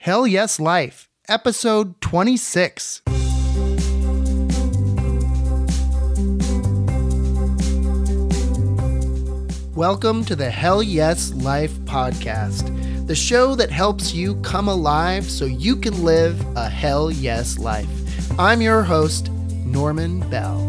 Hell Yes Life, episode 26. Welcome to the Hell Yes Life podcast, the show that helps you come alive so you can live a Hell Yes life. I'm your host, Norman Bell.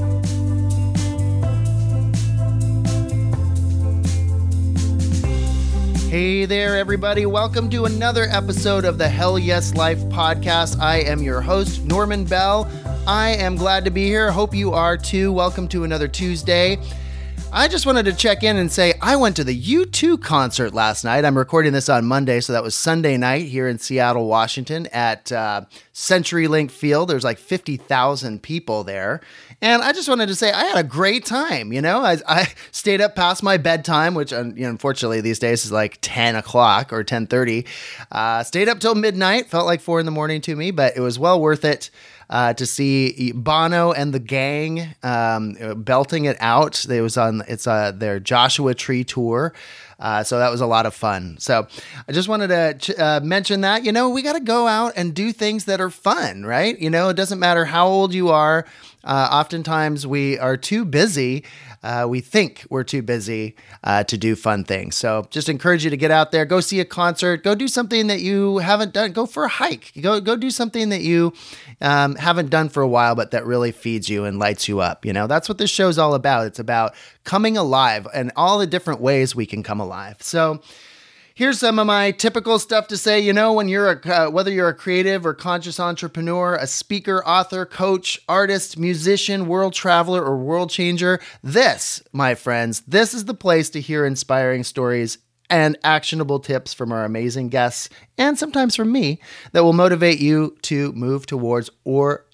Hey there, everybody. Welcome to another episode of the Hell Yes Life podcast. I am your host, Norman Bell. I am glad to be here. Hope you are too. Welcome to another Tuesday. I just wanted to check in and say I went to the U2 concert last night. I'm recording this on Monday, so that was Sunday night here in Seattle, Washington at CenturyLink Field. There's like 50,000 people there. And I just wanted to say I had a great time. I stayed up past my bedtime, which unfortunately these days is like 10 o'clock or 10:30. Stayed up till midnight. Felt like 4 a.m. to me, but it was well worth it. To see Bono and the gang belting it out. It's their Joshua Tree tour. So that was a lot of fun. So I just wanted to mention that, we got to go out and do things that are fun, right? It doesn't matter how old you are. Oftentimes we are too busy. We think we're too busy to do fun things. So just encourage you to get out there, go see a concert, go do something that you haven't done, go for a hike, go do something that you haven't done for a while, but that really feeds you and lights you up. That's what this show's all about. It's about coming alive and all the different ways we can come alive. So here's some of my typical stuff to say, when you're whether you're a creative or conscious entrepreneur, a speaker, author, coach, artist, musician, world traveler, or world changer, this, my friends, this is the place to hear inspiring stories and actionable tips from our amazing guests, and sometimes from me, that will motivate you to move towards or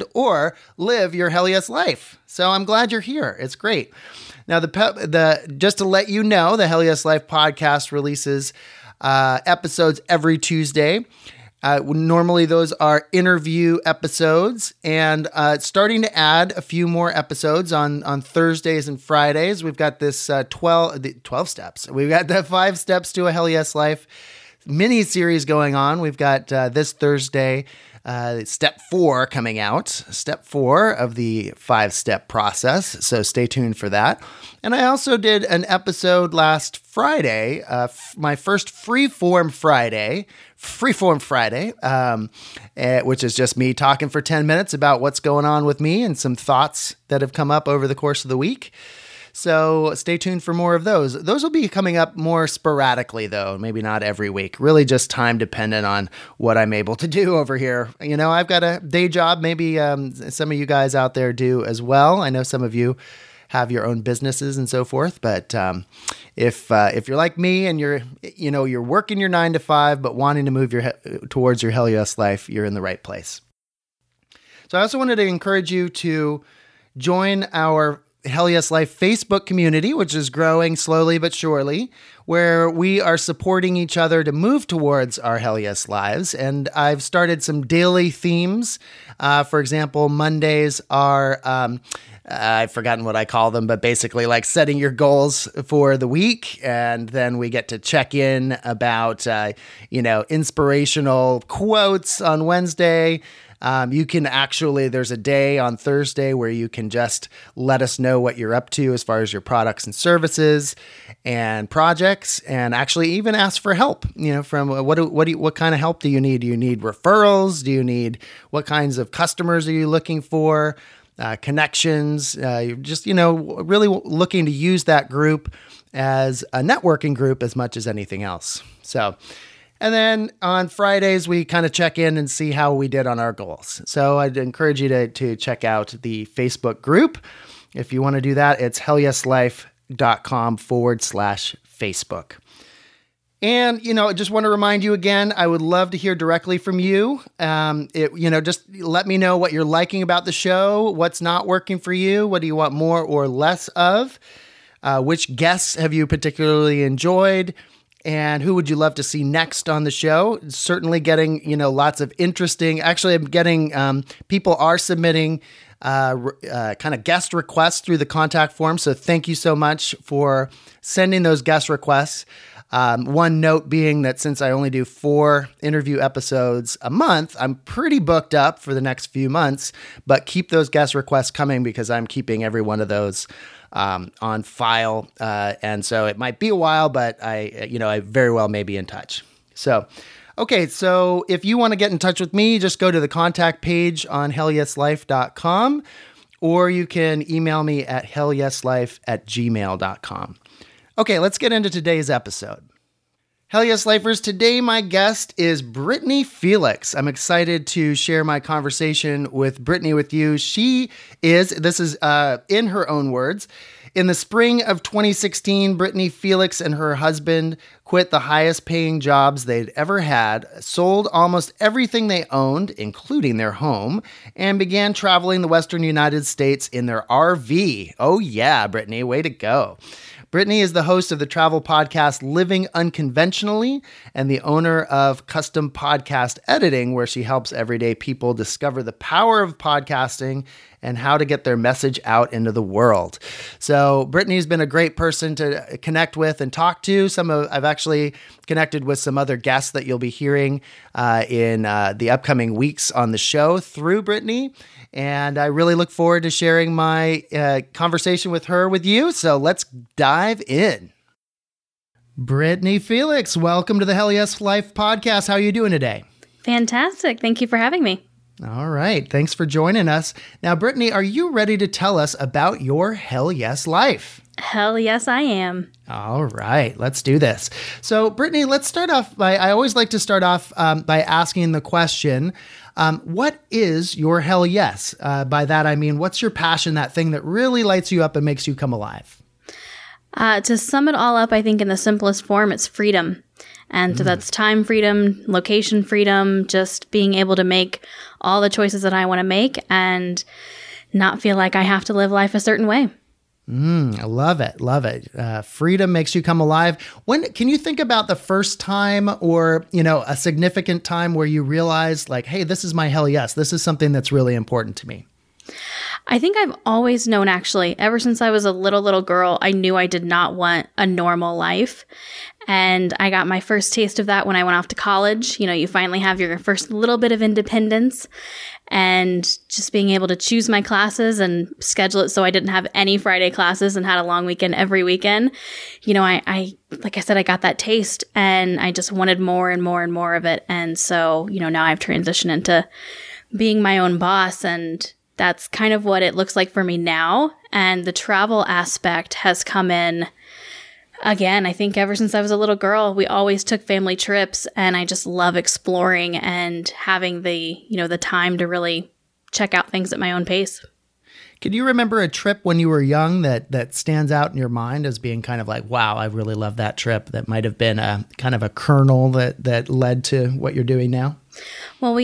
live your Hell Yes life. So I'm glad you're here. It's great. Now, just to let you know, the Hell Yes Life podcast releases episodes every Tuesday. Normally, those are interview episodes, and starting to add a few more episodes on Thursdays and Fridays. We've got this 12 steps. We've got the 5 steps to a Hell Yes Life mini series going on. We've got this Thursday, step 4 coming out, step 4 of the 5-step process. So stay tuned for that. And I also did an episode last Friday, my first Freeform Friday, which is just me talking for 10 minutes about what's going on with me and some thoughts that have come up over the course of the week. So stay tuned for more of those. Those will be coming up more sporadically, though, maybe not every week. Really just time dependent on what I'm able to do over here. I've got a day job. Maybe some of you guys out there do as well. I know some of you have your own businesses and so forth. But if you're like me and you're working your 9 to 5, but wanting to move towards your Hell Yes life, you're in the right place. So I also wanted to encourage you to join our Hell Yes Life Facebook community, which is growing slowly but surely, where we are supporting each other to move towards our Hell Yes lives. And I've started some daily themes. For example, Mondays are, I've forgotten what I call them, but basically like setting your goals for the week. And then we get to check in about, inspirational quotes on Wednesday. You can there's a day on Thursday where you can just let us know what you're up to as far as your products and services and projects, and actually even ask for help, from what kind of help do you need? Do you need referrals? What kinds of customers are you looking for? Connections, just, really looking to use that group as a networking group as much as anything else. So, and then on Fridays, we kind of check in and see how we did on our goals. So I'd encourage you to check out the Facebook group. If you want to do that, it's hellyeslife.com/Facebook. And, just want to remind you again, I would love to hear directly from you. Just let me know what you're liking about the show, what's not working for you, what do you want more or less of, which guests have you particularly enjoyed, and who would you love to see next on the show? Certainly getting, lots of interesting, actually I'm getting, people are submitting kind of guest requests through the contact form. So thank you so much for sending those guest requests. One note being that since I only do 4 interview episodes a month, I'm pretty booked up for the next few months, but keep those guest requests coming because I'm keeping every one of those on file. And so it might be a while, but I very well may be in touch. So, okay. So if you want to get in touch with me, just go to the contact page on hellyeslife.com, or you can email me at hellyeslife@gmail.com. Okay, let's get into today's episode. Hell Yes Lifers, today my guest is Brittany Felix. I'm excited to share my conversation with Brittany with you. This is in her own words, in the spring of 2016, Brittany Felix and her husband quit the highest paying jobs they'd ever had, sold almost everything they owned, including their home, and began traveling the Western United States in their RV. Oh yeah, Brittany, way to go. Brittany is the host of the travel podcast Living Unconventionally and the owner of Custom Podcast Editing, where she helps everyday people discover the power of podcasting and how to get their message out into the world. So Brittany's been a great person to connect with and talk to. I've actually connected with some other guests that you'll be hearing in the upcoming weeks on the show through Brittany. And I really look forward to sharing my conversation with her with you. So let's dive in. Brittany Felix, welcome to the Hell Yes Life podcast. How are you doing today? Fantastic. Thank you for having me. All right. Thanks for joining us. Now, Brittany, are you ready to tell us about your Hell Yes life? Hell yes, I am. All right. Let's do this. So, Brittany, let's start off I always like to start off by asking the question, what is your hell yes? By that, I mean, what's your passion, that thing that really lights you up and makes you come alive? To sum it all up, I think in the simplest form, it's freedom. And so that's time freedom, location freedom, just being able to make all the choices that I want to make and not feel like I have to live life a certain way. I love it. Love it. Freedom makes you come alive. When can you think about the first time or, a significant time where you realized like, hey, this is my hell yes. This is something that's really important to me. I think I've always known, actually, ever since I was a little girl, I knew I did not want a normal life. And I got my first taste of that when I went off to college. You finally have your first little bit of independence and just being able to choose my classes and schedule it so I didn't have any Friday classes and had a long weekend every weekend. I like I said, I got that taste and I just wanted more and more and more of it. And so, now I've transitioned into being my own boss, and that's kind of what it looks like for me now. And the travel aspect has come in. Again, I think ever since I was a little girl, we always took family trips, and I just love exploring and having the time to really check out things at my own pace. Can you remember a trip when you were young that stands out in your mind as being kind of like, wow, I really love that trip, that might have been a kind of a kernel that led to what you're doing now? Well,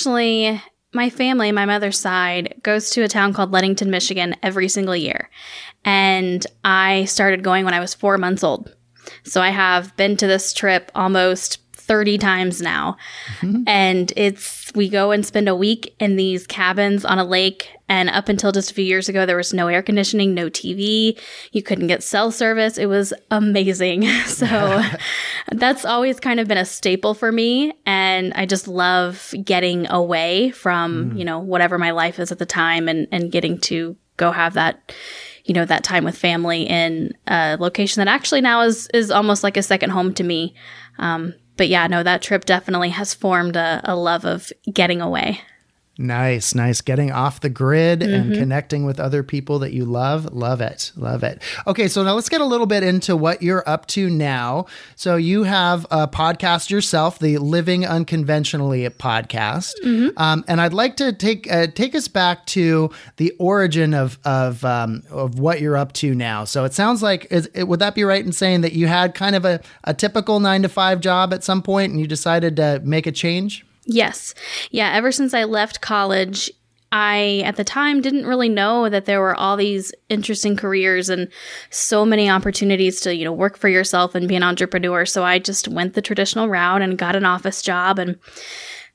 my family, my mother's side, goes to a town called Ludington, Michigan every single year. And I started going when I was 4 months old. So I have been to this trip almost 30 times now. Mm-hmm. And we go and spend a week in these cabins on a lake. And up until just a few years ago, there was no air conditioning, no TV. You couldn't get cell service. It was amazing. So that's always kind of been a staple for me. And I just love getting away from, whatever my life is at the time and getting to go have that, that time with family in a location that actually now is almost like a second home to me. But yeah, no, that trip definitely has formed a love of getting away. Nice. Getting off the grid and connecting with other people that you love. Love it. Okay, so now let's get a little bit into what you're up to now. So you have a podcast yourself, the Living Unconventionally podcast. Mm-hmm. And I'd like to take us back to the origin of what you're up to now. So it sounds like, would that be right in saying that you had kind of a typical 9-to-5 job at some point and you decided to make a change? Yes. Yeah. Ever since I left college, I, at the time, didn't really know that there were all these interesting careers and so many opportunities to, work for yourself and be an entrepreneur. So I just went the traditional route and got an office job. And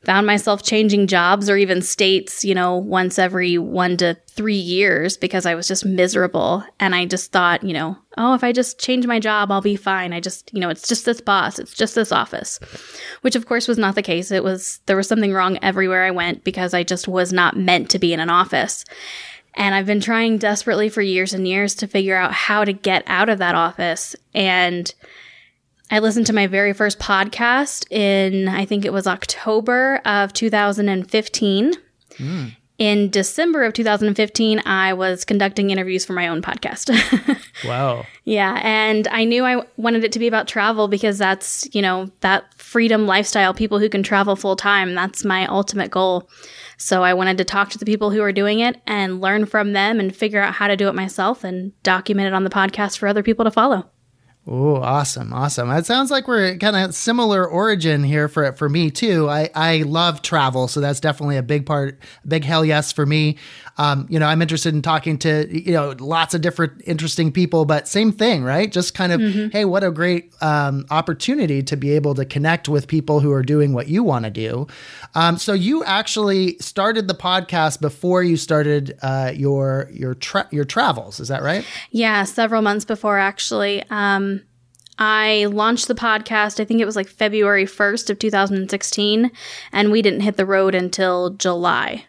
found myself changing jobs or even states, once every 1 to 3 years because I was just miserable. And I just thought, oh, if I just change my job, I'll be fine. It's just this boss. It's just this office, which of course was not the case. There was something wrong everywhere I went because I just was not meant to be in an office. And I've been trying desperately for years and years to figure out how to get out of that office. And I listened to my very first podcast in, I think it was October of 2015. In December of 2015, I was conducting interviews for my own podcast. Wow. Yeah. And I knew I wanted it to be about travel because that's, that freedom lifestyle, people who can travel full time. That's my ultimate goal. So I wanted to talk to the people who are doing it and learn from them and figure out how to do it myself and document it on the podcast for other people to follow. Oh, awesome. Awesome. It sounds like we're kind of similar origin here for me too. I love travel. So that's definitely a big hell yes for me. I'm interested in talking to, lots of different interesting people, but same thing, right? Just kind of, hey, what a great opportunity to be able to connect with people who are doing what you want to do. So you actually started the podcast before you started your travels. Is that right? Yeah, several months before actually. I launched the podcast, I think it was like February 1st of 2016, and we didn't hit the road until July.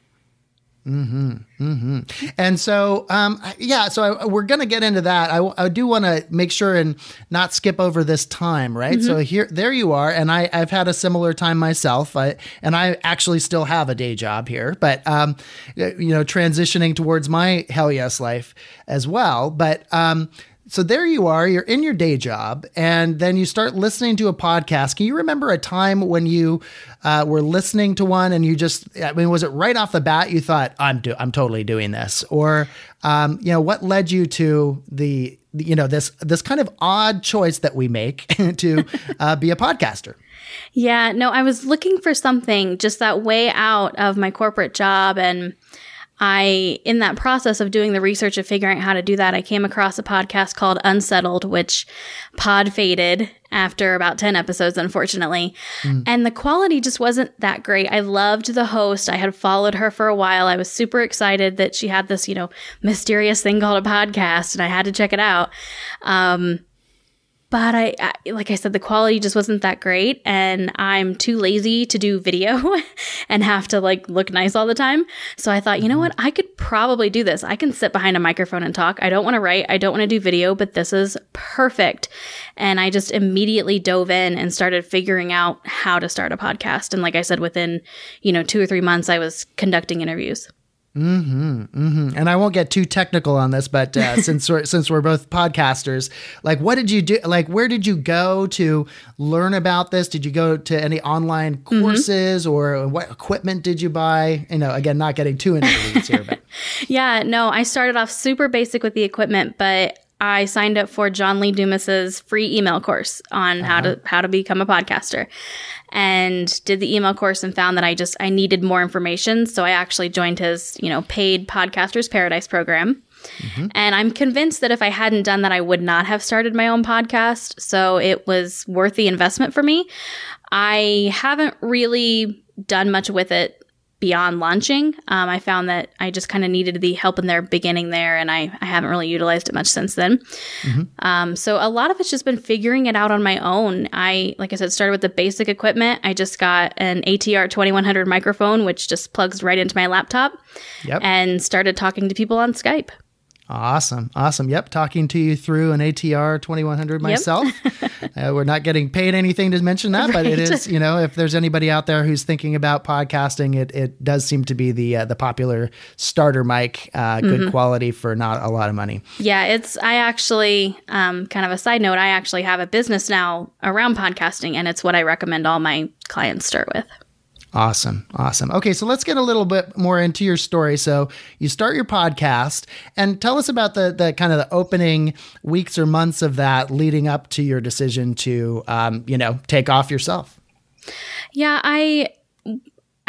And so, so we're going to get into that. I do want to make sure and not skip over this time, right? So there you are. And I've had a similar time myself. And I actually still have a day job here, but, transitioning towards my hell yes life as well. But, so there you are, you're in your day job, and then you start listening to a podcast. Can you remember a time when you were listening to one and you was it right off the bat you thought, I'm totally doing this? Or, what led you to this kind of odd choice that we make to be a podcaster? Yeah, no, I was looking for something just that way out of my corporate job, and in that process of doing the research of figuring out how to do that, I came across a podcast called Unsettled, which pod faded after about 10 episodes, unfortunately. And the quality just wasn't that great. I loved the host. I had followed her for a while. I was super excited that she had this, mysterious thing called a podcast, and I had to check it out. But I, like I said, the quality just wasn't that great, and I'm too lazy to do video and have to look nice all the time. So I thought, you know what? I could probably do this. I can sit behind a microphone and talk. I don't want to write. I don't want to do video, but this is perfect. And I just immediately dove in and started figuring out how to start a podcast. And like I said, within, 2 or 3 months, I was conducting interviews. And I won't get too technical on this, but since we're both podcasters, what did you do? Where did you go to learn about this? Did you go to any online courses, or what equipment did you buy? Again, not getting too into the weeds here, but yeah, no, I started off super basic with the equipment, but I signed up for John Lee Dumas's free email course on how to become a podcaster, and did the email course and found that I needed more information. So I actually joined his, paid Podcasters Paradise program. And I'm convinced that if I hadn't done that, I would not have started my own podcast. So it was worth the investment for me. I haven't really done much with it beyond launching. I found that I just kind of needed the help in their beginning there, and I haven't really utilized it much since then. So a lot of it's just been figuring it out on my own. Like I said, started with the basic equipment. I just got an ATR 2100 microphone, which just plugs right into my laptop, and started talking to people on Skype. Awesome. Yep. Talking to you through an ATR 2100 myself. We're not getting paid anything to mention that, but it is, if there's anybody out there who's thinking about podcasting, it does seem to be the popular starter mic, good quality for not a lot of money. Yeah. I actually, kind of a side note, I actually have a business now around podcasting, and it's what I recommend all my clients start with. Awesome. Okay, so let's get a little bit more into your story. So you start your podcast, and tell us about the kind of the opening weeks or months of that leading up to your decision to, take off yourself. Yeah, I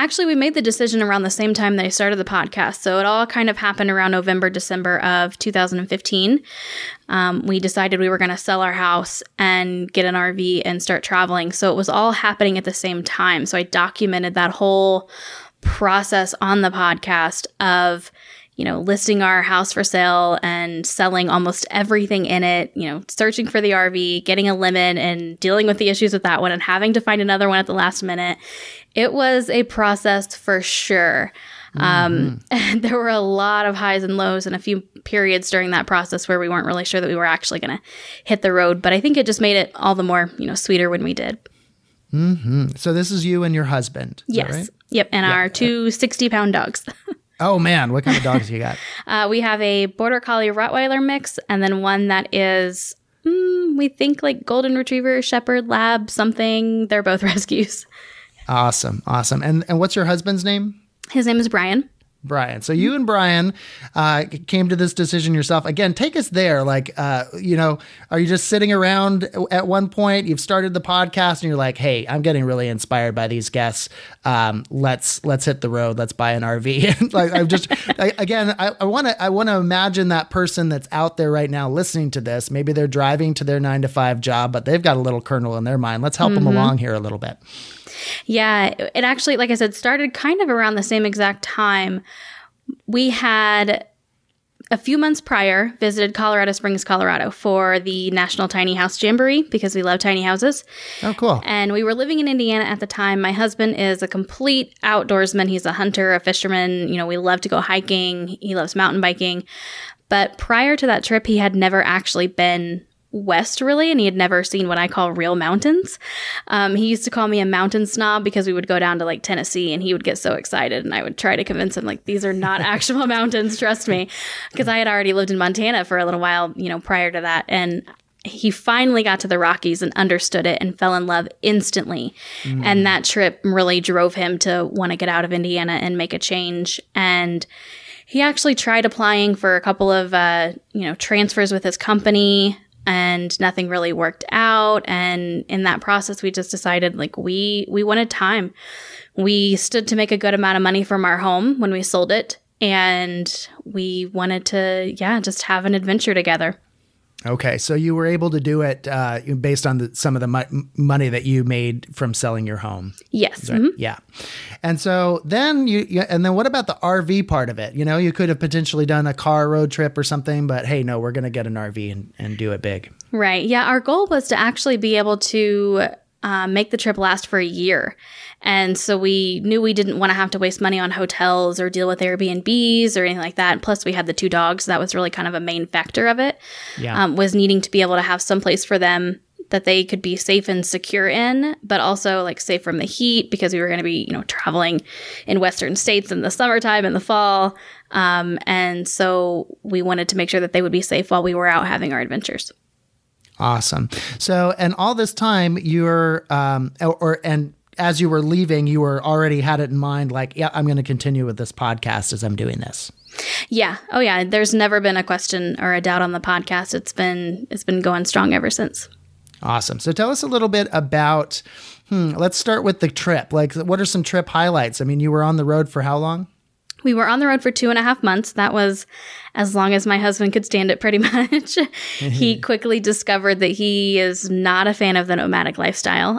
Actually, we made the decision around the same time that I started the podcast. So it all kind of happened around November, December of 2015. We decided we were going to sell our house and get an RV and start traveling. So it was all happening at the same time. So I documented that whole process on the podcast of, listing our house for sale and selling almost everything in it, searching for the RV, getting a limit and dealing with the issues with that one and having to find another one at the last minute. It was a process for sure. And there were a lot of highs and lows and a few periods during that process where we weren't really sure that we were actually going to hit the road. But I think it just made it all the more, sweeter when we did. Mm-hmm. So this is you and your husband. Yes. Right? Yep. And our two 60-pound dogs. Oh, man. What kind of dogs you got? We have a Border Collie Rottweiler mix and then one that is, we think like Golden Retriever, Shepherd, Lab, something. They're both rescues. Awesome. And what's your husband's name? His name is Brian. Brian. So you and Brian came to this decision yourself. Again, take us there. Like, are you just sitting around at one point? You've started the podcast and you're like, hey, I'm getting really inspired by these guests. Let's hit the road. Let's buy an RV. Like, I want to imagine that person that's out there right now listening to this. Maybe they're driving to their 9-to-5 job, but they've got a little kernel in their mind. Let's help them along here a little bit. Yeah, it actually, like I said, started kind of around the same exact time. We had a few months prior visited Colorado Springs, Colorado for the National Tiny House Jamboree because we love tiny houses. Oh, cool. And we were living in Indiana at the time. My husband is a complete outdoorsman. He's a hunter, a fisherman. We love to go hiking. He loves mountain biking. But prior to that trip, he had never actually been west really, and he had never seen what I call real mountains. He used to call me a mountain snob because we would go down to like Tennessee and he would get so excited and I would try to convince him like these are not actual mountains, trust me, because I had already lived in Montana for a little while, prior to that. And he finally got to the Rockies and understood it and fell in love instantly. And that trip really drove him to want to get out of Indiana and make a change. And he actually tried applying for a couple of transfers with his company, and nothing really worked out. And in that process, we just decided like we wanted time. We stood to make a good amount of money from our home when we sold it. And we wanted to, just have an adventure together. Okay. So you were able to do it based on some of the money that you made from selling your home. Yes. Right? Mm-hmm. Yeah. And so then and then what about the RV part of it? You could have potentially done a car road trip or something, but hey, no, we're going to get an RV and do it big. Right. Yeah. Our goal was to actually be able to make the trip last for a year. And so we knew we didn't want to have to waste money on hotels or deal with Airbnbs or anything like that. Plus, we had the 2 dogs. That was really kind of a main factor of it, was needing to be able to have some place for them that they could be safe and secure in, but also like safe from the heat because we were going to be, traveling in Western states in the summertime and the fall. And so we wanted to make sure that they would be safe while we were out having our adventures. Awesome. So, and all this time you're, and as you were leaving, you were already had it in mind, like, yeah, I'm going to continue with this podcast as I'm doing this. Yeah. Oh yeah. There's never been a question or a doubt on the podcast. It's been going strong ever since. Awesome. So tell us a little bit about, let's start with the trip. Like, what are some trip highlights? I mean, you were on the road for how long? We were on the road for 2.5 months. That was as long as my husband could stand it, pretty much. He quickly discovered that he is not a fan of the nomadic lifestyle.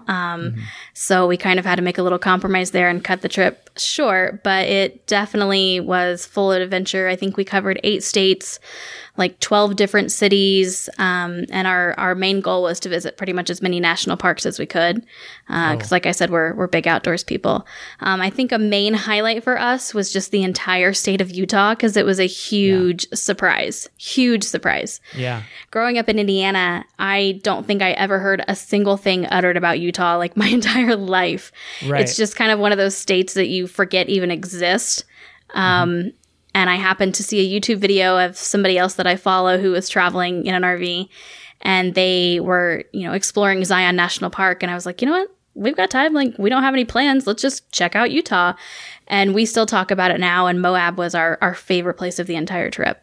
So we kind of had to make a little compromise there and cut the trip short, but it definitely was full of adventure. I think we covered 8 states, like 12 different cities. And our main goal was to visit pretty much as many national parks as we could. Cause like I said, we're big outdoors people. I think a main highlight for us was just the entire state of Utah. Cause it was a huge surprise. Yeah. Growing up in Indiana, I don't think I ever heard a single thing uttered about Utah like my entire life. Right. It's just kind of one of those states that you forget even exist. And I happened to see a YouTube video of somebody else that I follow who was traveling in an RV, and they were, exploring Zion National Park. And I was like, you know what? We've got time. Like, we don't have any plans. Let's just check out Utah. And we still talk about it now. And Moab was our favorite place of the entire trip.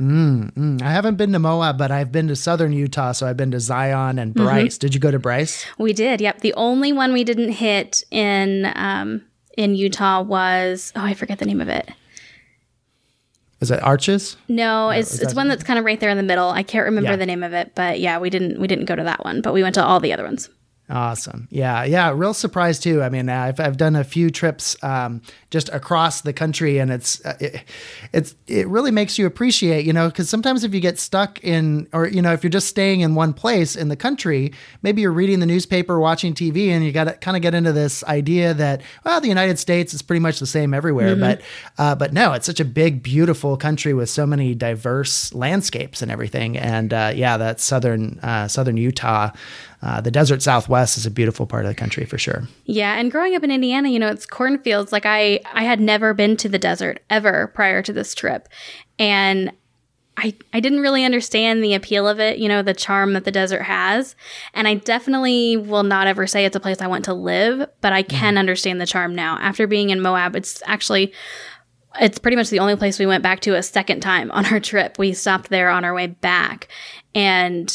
I haven't been to Moab, but I've been to southern Utah. So I've been to Zion and Bryce. Did you go to Bryce? We did. Yep. The only one we didn't hit in in Utah was, I forget the name of it. Is it Arches? No, it's one that's kind of right there in the middle. I can't remember the name of it, but yeah, we didn't go to that one, but we went to all the other ones. Awesome. Yeah. Real surprise too. I mean, I've done a few trips just across the country, and it really makes you appreciate, because sometimes if you get stuck in, or, if you're just staying in one place in the country, maybe you're reading the newspaper, watching TV, and you got to kind of get into this idea that, well, the United States is pretty much the same everywhere. Mm-hmm. But no, it's such a big, beautiful country with so many diverse landscapes and everything. And that southern Utah, the desert Southwest is a beautiful part of the country for sure. Yeah. And growing up in Indiana, it's cornfields. Like I had never been to the desert ever prior to this trip. And I didn't really understand the appeal of it, the charm that the desert has. And I definitely will not ever say it's a place I want to live, but I can understand the charm now. After being in Moab, it's pretty much the only place we went back to a second time on our trip. We stopped there on our way back. And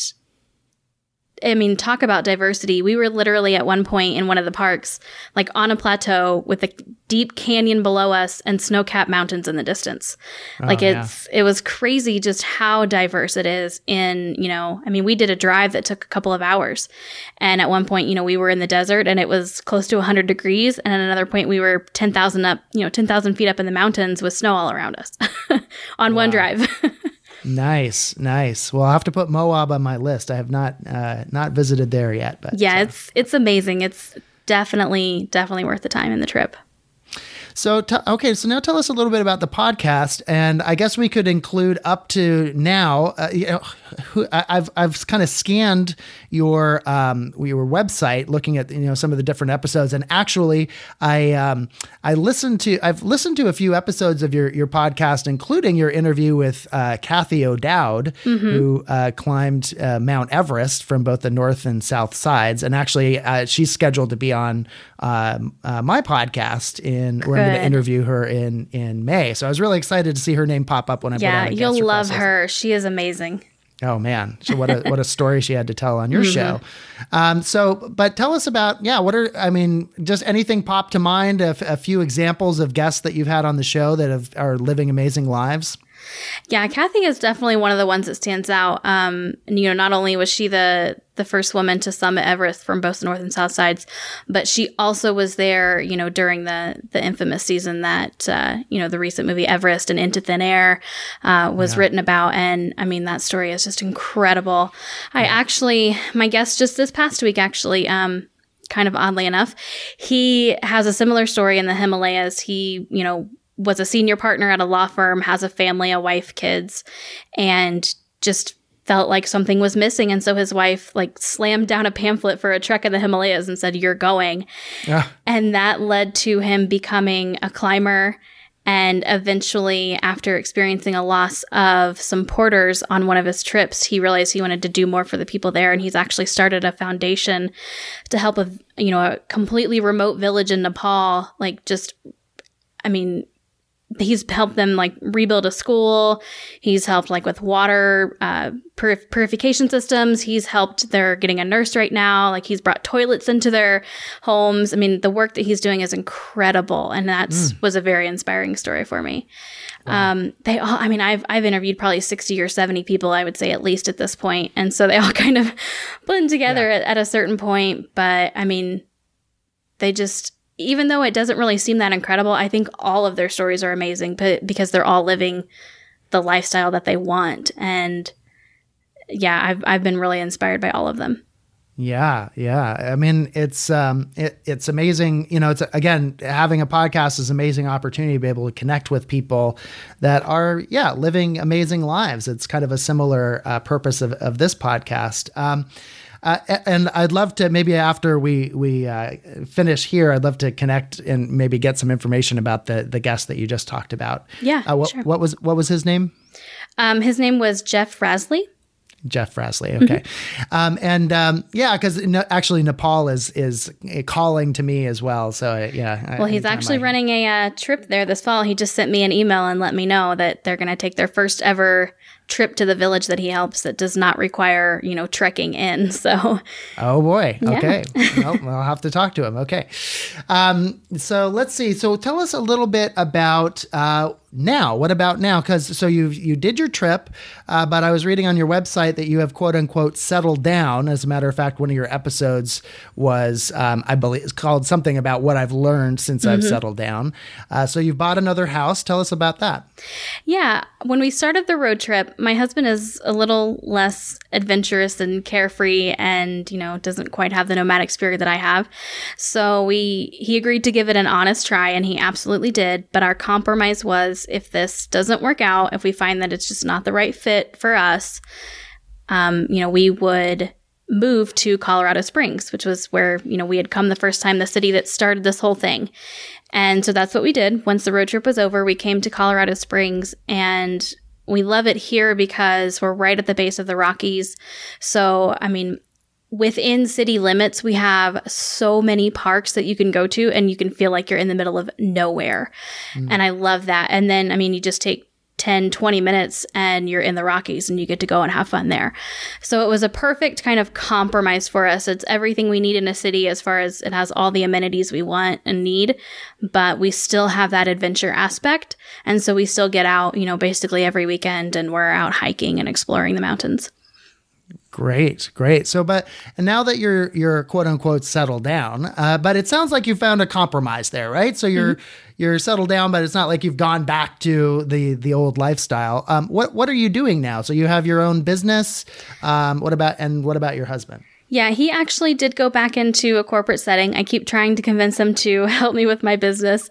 I mean, talk about diversity. We were literally at one point in one of the parks, like on a plateau with a deep canyon below us and snow-capped mountains in the distance. It was crazy just how diverse it is in, we did a drive that took a couple of hours. And at one point, we were in the desert and it was close to 100 degrees. And at another point, we were 10,000 feet up in the mountains with snow all around us on one drive. Nice. Well, I'll have to put Moab on my list. I have not visited there yet, but yeah, it's amazing. It's definitely worth the time in the trip. So, so now tell us a little bit about the podcast, and I guess we could include up to now. I've kind of scanned your website, looking at some of the different episodes, and actually, I've listened to a few episodes of your podcast, including your interview with Kathy O'Dowd, who climbed Mount Everest from both the north and south sides, and actually she's scheduled to be on my podcast we're going to interview her in May. So I was really excited to see her name pop up when I put on a guest request. You'll love her. She is amazing. Oh man. So what a story she had to tell on your show. But tell us about, just anything pop to mind, a few examples of guests that you've had on the show that are living amazing lives. Yeah, Kathy is definitely one of the ones that stands out. Not only was she the first woman to summit Everest from both the north and south sides, but she also was there, during the infamous season that, the recent movie Everest and Into Thin Air was written about. And that story is just incredible. My guest just this past week, kind of oddly enough, he has a similar story in the Himalayas. He, was a senior partner at a law firm, has a family, a wife, kids, and just felt like something was missing. And so his wife slammed down a pamphlet for a trek in the Himalayas and said, "You're going." Yeah. And that led to him becoming a climber. And eventually, after experiencing a loss of some porters on one of his trips, he realized he wanted to do more for the people there. And he's actually started a foundation to help a completely remote village in Nepal. He's helped them rebuild a school. He's helped with water purification systems. He's helped. They're getting a nurse right now. He's brought toilets into their homes. The work that he's doing is incredible, and that was a very inspiring story for me. Wow. They all. I've interviewed probably 60 or 70 people, I would say, at least at this point, and so they all kind of blend together at a certain point. But they just. Even though it doesn't really seem that incredible, I think all of their stories are amazing because they're all living the lifestyle that they want. And yeah, I've been really inspired by all of them. Yeah. It's amazing. It's again, having a podcast is an amazing opportunity to be able to connect with people that are, living amazing lives. It's kind of a similar purpose of this podcast. And I'd love to, maybe after we finish here, I'd love to connect and maybe get some information about the guest that you just talked about. Yeah, sure. What was his name? His name was Jeff Rasley. Jeff Rasley. Okay. Because actually Nepal is calling to me as well. So Well, he's actually running a trip there this fall. He just sent me an email and let me know that they're going to take their first ever trip to the village that he helps that does not require, trekking in. So, oh boy. Yeah. Okay. Well, I'll have to talk to him. Okay. So let's see. So tell us a little bit about now. What about now? Because you did your trip, but I was reading on your website that you have quote unquote settled down. As a matter of fact, one of your episodes was, I believe, it's called something about what I've learned since I've settled down. So you've bought another house. Tell us about that. Yeah. When we started the road trip, my husband is a little less adventurous and carefree and, doesn't quite have the nomadic spirit that I have. So he agreed to give it an honest try, and he absolutely did. But our compromise was, if this doesn't work out, if we find that it's just not the right fit for us, we would move to Colorado Springs, which was where, we had come the first time, the city that started this whole thing. And so that's what we did. Once the road trip was over, we came to Colorado Springs, and we love it here because we're right at the base of the Rockies. So, within city limits, we have so many parks that you can go to, and you can feel like you're in the middle of nowhere. And I love that. And then, you just take 10, 20 minutes and you're in the Rockies and you get to go and have fun there. So it was a perfect kind of compromise for us. It's everything we need in a city as far as it has all the amenities we want and need, but we still have that adventure aspect. And so we still get out, basically every weekend, and we're out hiking and exploring the mountains. Great. So, and now that you're quote unquote settled down, but it sounds like you found a compromise there, right? So you're settled down, but it's not like you've gone back to the old lifestyle. What are you doing now? So you have your own business. What about your husband? Yeah, he actually did go back into a corporate setting. I keep trying to convince him to help me with my business,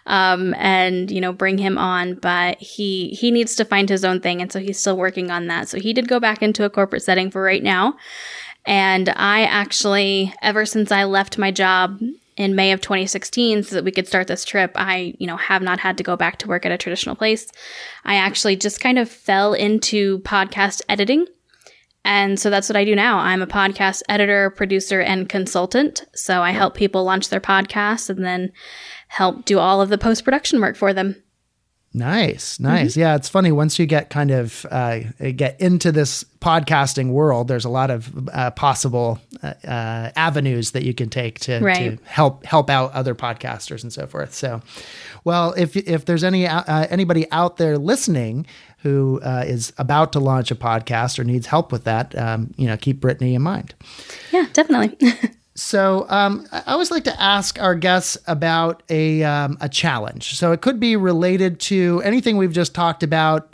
and, bring him on, but he needs to find his own thing. And so he's still working on that. So he did go back into a corporate setting for right now. And I actually, ever since I left my job in May of 2016 so that we could start this trip, I, have not had to go back to work at a traditional place. I actually just kind of fell into podcast editing. And so that's what I do now. I'm a podcast editor, producer, and consultant. So I help people launch their podcasts and then help do all of the post-production work for them. Nice. Yeah, it's funny. Once you get kind of get into this podcasting world, there's a lot of possible avenues that you can take to help out other podcasters and so forth. So, well, if there's anybody out there listening who is about to launch a podcast or needs help with that, keep Brittany in mind. Yeah, definitely. So I always like to ask our guests about a challenge. So it could be related to anything we've just talked about,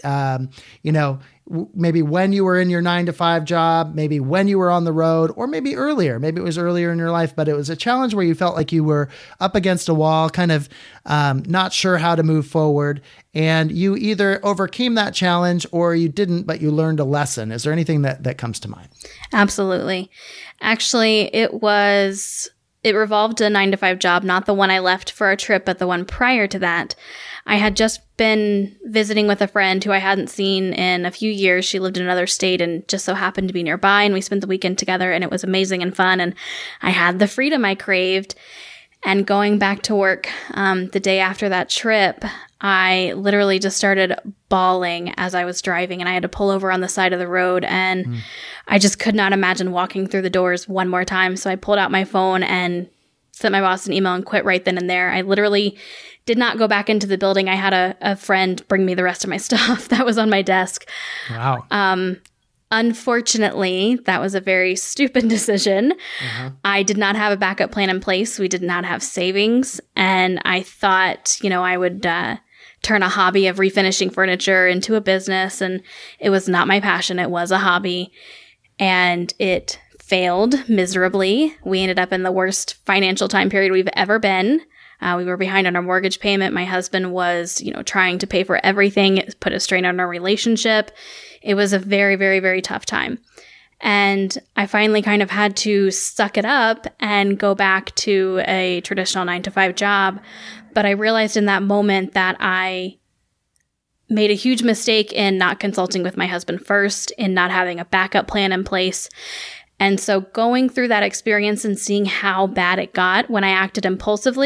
maybe when you were in your 9-to-5 job, maybe when you were on the road, or maybe earlier. Maybe it was earlier in your life, but it was a challenge where you felt like you were up against a wall, kind of not sure how to move forward. And you either overcame that challenge or you didn't, but you learned a lesson. Is there anything that comes to mind? Absolutely. Actually, it revolved a 9-to-5 job, not the one I left for a trip, but the one prior to that. I had just been visiting with a friend who I hadn't seen in a few years. She lived in another state and just so happened to be nearby, and we spent the weekend together, and it was amazing and fun, and I had the freedom I craved. And going back to work the day after that trip, I literally just started bawling as I was driving, and I had to pull over on the side of the road, and I just could not imagine walking through the doors one more time. So I pulled out my phone and sent my boss an email and quit right then and there. I literally did not go back into the building. I had a friend bring me the rest of my stuff that was on my desk. Wow. Unfortunately, that was a very stupid decision. I did not have a backup plan in place. We did not have savings. And I thought, I would turn a hobby of refinishing furniture into a business. And it was not my passion. It was a hobby. And it failed miserably. We ended up in the worst financial time period we've ever been. We were behind on our mortgage payment. My husband was, trying to pay for everything. It put a strain on our relationship. It was a very, very, very tough time. And I finally kind of had to suck it up and go back to a traditional 9-to-5 job. But I realized in that moment that I made a huge mistake in not consulting with my husband first, in not having a backup plan in place. And so going through that experience and seeing how bad it got when I acted impulsively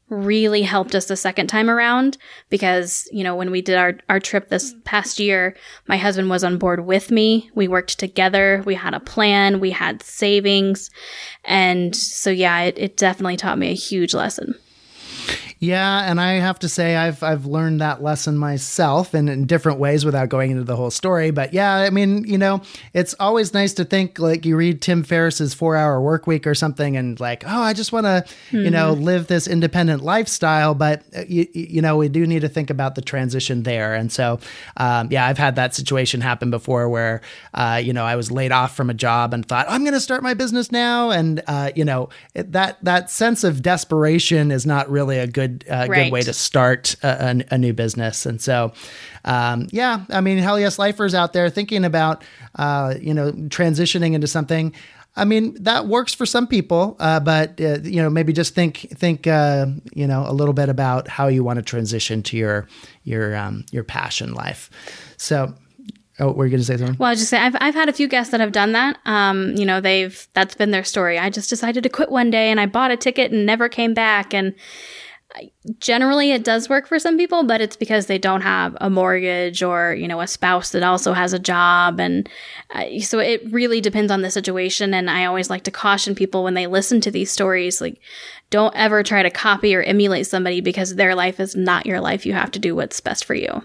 really helped us the second time around because, you know, when we did our trip this past year, my husband was on board with me. We worked together. We had a plan. We had savings. And so, yeah, it definitely taught me a huge lesson. Yeah, and I have to say I've learned that lesson myself and in different ways without going into the whole story. But yeah, I mean, you know, it's always nice to think like you read Tim Ferriss's 4-Hour Workweek or something and like, oh, I just want to, you know, live this independent lifestyle. But, you know, we do need to think about the transition there. And so, yeah, I've had that situation happen before where, you know, I was laid off from a job and thought, I'm going to start my business now. And, you know, that sense of desperation is not really a good way to start a new business. And so, yeah, I mean, Hell Yes Lifers out there thinking about, you know, transitioning into something. I mean, that works for some people, but, you know, maybe just think, you know, a little bit about how you want to transition to your passion life. So, oh, were you going to say something? Well, I was just saying, I've had a few guests that have done that. You know, that's been their story. I just decided to quit one day and I bought a ticket and never came back. And generally it does work for some people, but it's because they don't have a mortgage or, you know, a spouse that also has a job. And so it really depends on the situation. And I always like to caution people when they listen to these stories, like, don't ever try to copy or emulate somebody because their life is not your life. You have to do what's best for you.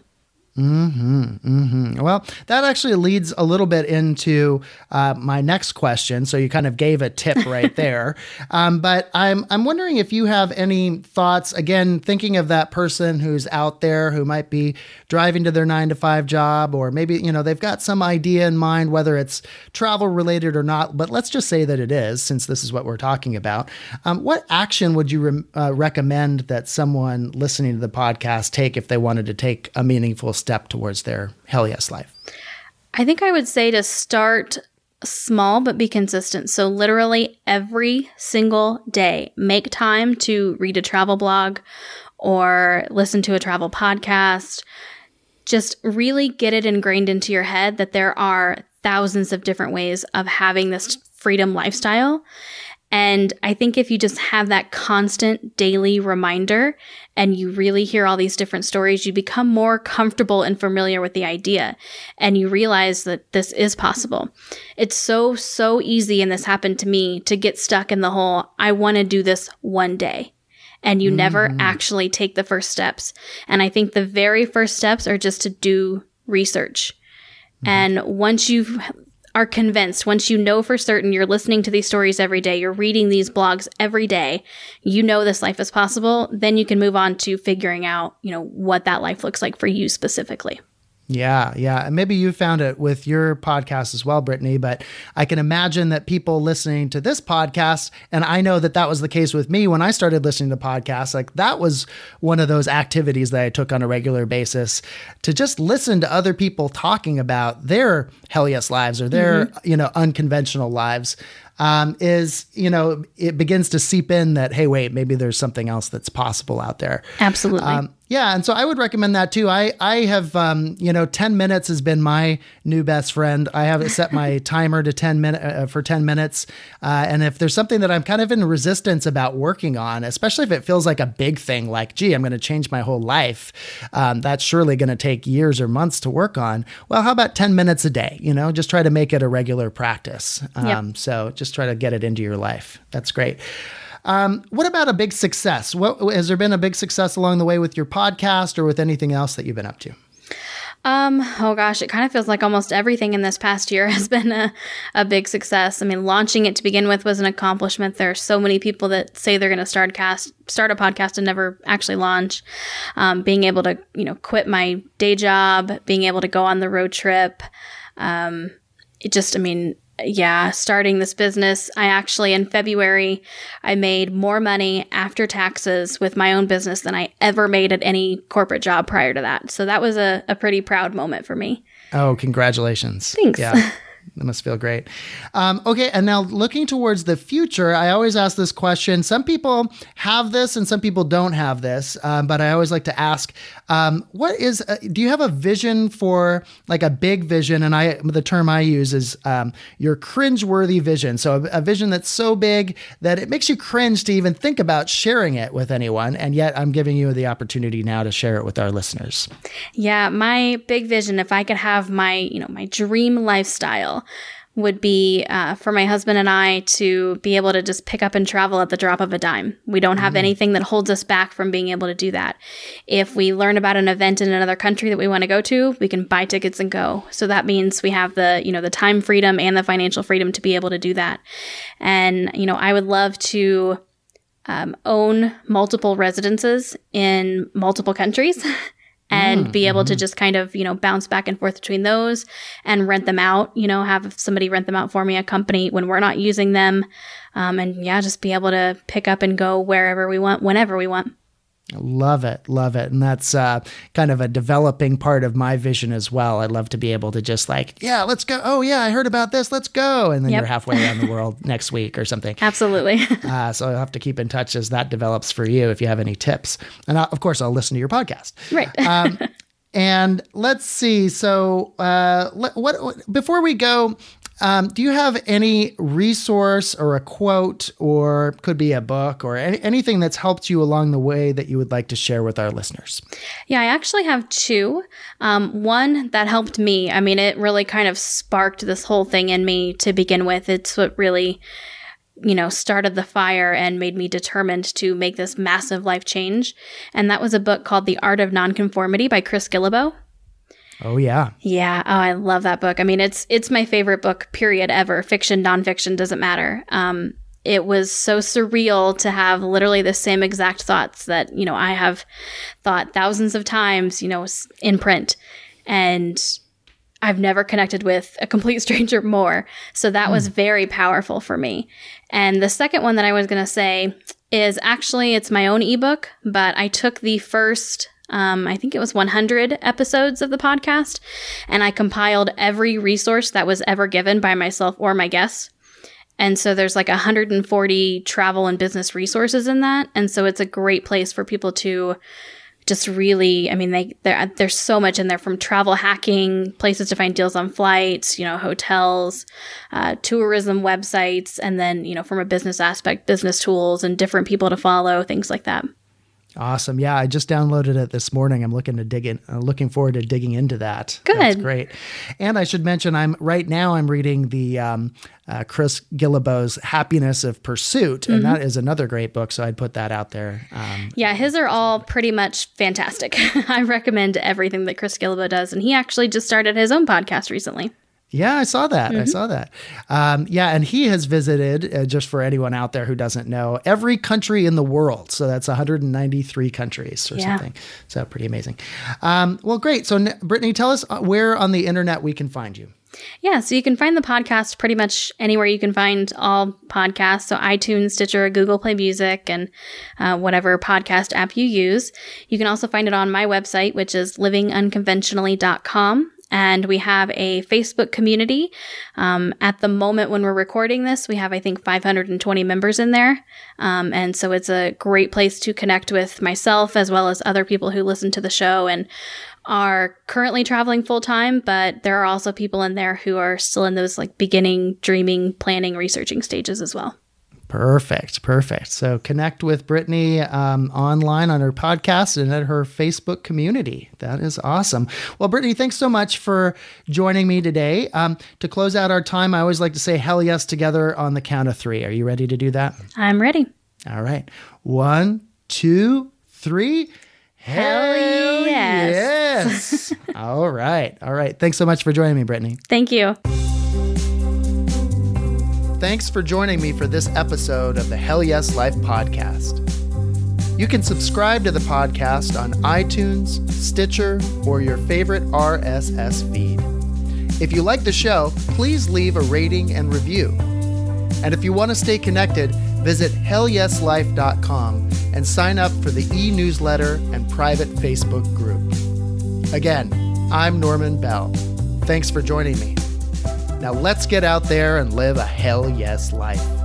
Well, that actually leads a little bit into my next question. So you kind of gave a tip right there. But I'm wondering if you have any thoughts, again, thinking of that person who's out there who might be driving to their 9-to-5 job, or maybe, you know, they've got some idea in mind, whether it's travel related or not, but let's just say that it is, since this is what we're talking about. What action would you recommend that someone listening to the podcast take if they wanted to take a meaningful step towards their Hell Yes life? I think I would say to start small, but be consistent. So literally every single day, make time to read a travel blog or listen to a travel podcast. Just really get it ingrained into your head that there are thousands of different ways of having this freedom lifestyle. And I think if you just have that constant daily reminder and you really hear all these different stories, you become more comfortable and familiar with the idea. And you realize that this is possible. It's so easy, and this happened to me, to get stuck in the whole, I want to do this one day. And you never actually take the first steps. And I think the very first steps are just to do research. And once you are convinced, once you know for certain, you're listening to these stories every day, you're reading these blogs every day, you know this life is possible, then you can move on to figuring out, you know, what that life looks like for you specifically. Yeah. And maybe you found it with your podcast as well, Brittany, but I can imagine that people listening to this podcast, and I know that was the case with me when I started listening to podcasts, like that was one of those activities that I took on a regular basis to just listen to other people talking about their Hell Yes lives or their, you know, unconventional lives. Is, you know, it begins to seep in that, hey, wait, maybe there's something else that's possible out there. Absolutely. Yeah. And so I would recommend that too. I have, you know, 10 minutes has been my new best friend. I have set my timer to 10 minutes. And if there's something that I'm kind of in resistance about working on, especially if it feels like a big thing, like, gee, I'm going to change my whole life. That's surely going to take years or months to work on. Well, how about 10 minutes a day? You know, just try to make it a regular practice. So just try to get it into your life. That's great. What about a big success? Has there been a big success along the way with your podcast or with anything else that you've been up to? Oh gosh, it kind of feels like almost everything in this past year has been a big success. I mean, launching it to begin with was an accomplishment. There are so many people that say they're going to start a podcast and never actually launch. Being able to, you know, quit my day job, being able to go on the road trip. Starting this business. I actually, in February, I made more money after taxes with my own business than I ever made at any corporate job prior to that. So that was a pretty proud moment for me. Oh, congratulations. Thanks. Yeah. That must feel great. Okay. And now looking towards the future, I always ask this question. Some people have this and some people don't have this. But I always like to ask, do you have a vision for like a big vision? And the term I use is your cringeworthy vision. So a vision that's so big that it makes you cringe to even think about sharing it with anyone. And yet I'm giving you the opportunity now to share it with our listeners. Yeah. My big vision, if I could have my dream lifestyle, would be for my husband and I to be able to just pick up and travel at the drop of a dime. We don't have anything that holds us back from being able to do that. If we learn about an event in another country that we want to go to, we can buy tickets and go. So that means we have the time freedom and the financial freedom to be able to do that. And, I would love to own multiple residences in multiple countries. And be able to just kind of, bounce back and forth between those and rent them out, have somebody rent them out for me, a company when we're not using them. Just be able to pick up and go wherever we want, whenever we want. Love it. Love it. And that's kind of a developing part of my vision as well. I'd love to be able to just let's go. Oh yeah, I heard about this. Let's go. And then you're halfway around the world next week or something. Absolutely. So I'll have to keep in touch as that develops for you if you have any tips. And of course, I'll listen to your podcast. Right. And let's see. So before we go, do you have any resource or a quote, or could be a book or anything that's helped you along the way that you would like to share with our listeners? Yeah, I actually have two. One that helped me. I mean, it really kind of sparked this whole thing in me to begin with. It's what really, started the fire and made me determined to make this massive life change. And that was a book called The Art of Nonconformity by Chris Guillebeau. Oh, yeah. Yeah. Oh, I love that book. I mean, it's my favorite book, period, ever. Fiction, nonfiction, doesn't matter. It was so surreal to have literally the same exact thoughts that, I have thought thousands of times, in print. And I've never connected with a complete stranger more. So that was very powerful for me. And the second one that I was going to say is actually, it's my own ebook, but I took the first I think it was 100 episodes of the podcast, and I compiled every resource that was ever given by myself or my guests. And so there's 140 travel and business resources in that. And so it's a great place for people to just really, there's so much in there, from travel hacking, places to find deals on flights, hotels, tourism websites, and then, from a business aspect, business tools and different people to follow, things like that. Awesome. Yeah, I just downloaded it this morning. I'm looking forward to digging into that. Good. That's great. And I should mention, I'm reading the Chris Guillebeau's Happiness of Pursuit, and that is another great book. So I'd put that out there. His are all pretty much fantastic. I recommend everything that Chris Guillebeau does, and he actually just started his own podcast recently. Yeah, I saw that. And he has visited, just for anyone out there who doesn't know, every country in the world. So that's 193 countries or something. So pretty amazing. Well, great. So Brittany, tell us where on the internet we can find you. Yeah, so you can find the podcast pretty much anywhere you can find all podcasts. So iTunes, Stitcher, Google Play Music, and whatever podcast app you use. You can also find it on my website, which is livingunconventionally.com. And we have a Facebook community. At the moment when we're recording this, we have, I think, 520 members in there. And so it's a great place to connect with myself as well as other people who listen to the show and are currently traveling full time. But there are also people in there who are still in those beginning, dreaming, planning, researching stages as well. Perfect. So connect with Brittany online on her podcast and at her Facebook community. That is awesome. Well, Brittany, thanks so much for joining me today. To close out our time, I always like to say hell yes together on the count of 3. Are you ready to do that? I'm ready. All right. 1, 2, 3. Hell yes. All right. Thanks so much for joining me, Brittany. Thank you. Thanks for joining me for this episode of the Hell Yes Life podcast. You can subscribe to the podcast on iTunes, Stitcher, or your favorite RSS feed. If you like the show, please leave a rating and review. And if you want to stay connected, visit hellyeslife.com and sign up for the e-newsletter and private Facebook group. Again, I'm Norman Bell. Thanks for joining me. Now let's get out there and live a hell yes life.